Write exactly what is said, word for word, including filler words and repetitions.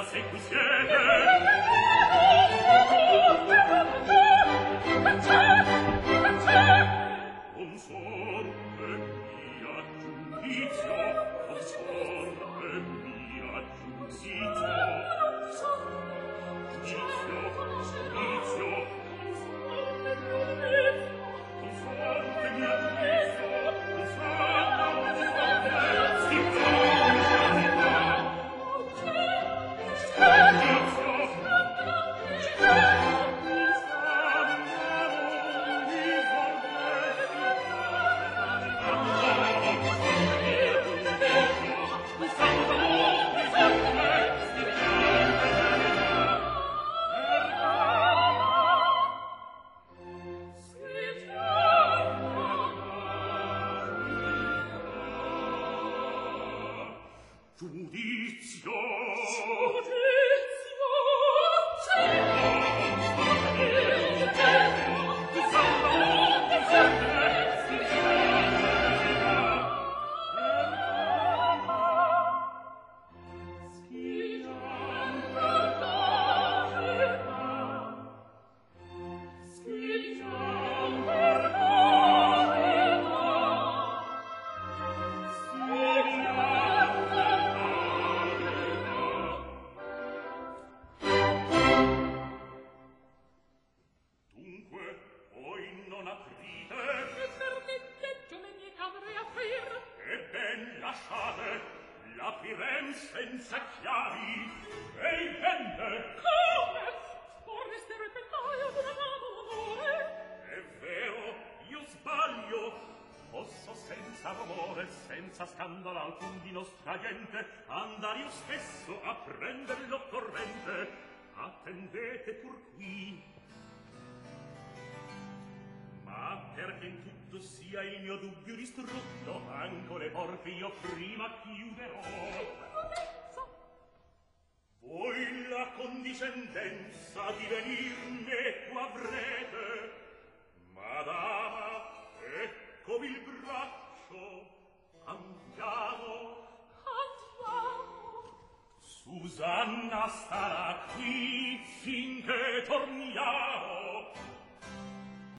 se qui siete. Consorte mia giudizio, consorte mia giudizio. Giudizio, giudizio. Consorte mia giudizio, senza chiavi e il vende come vorreste pettaio d'una dama d'amore. È vero, io sbaglio, posso senza rumore, senza scandalo alcun di nostra gente andare io stesso a prender l'occorrente. Attendete pur qui, ma perché in tutto sia il mio dubbio distrutto, anco le porte io prima chiuderò. Voi la condiscendenza di venir meco avrete, madama, eccovi il braccio, andiamo. Andiamo. Susanna starà qui finché torniamo.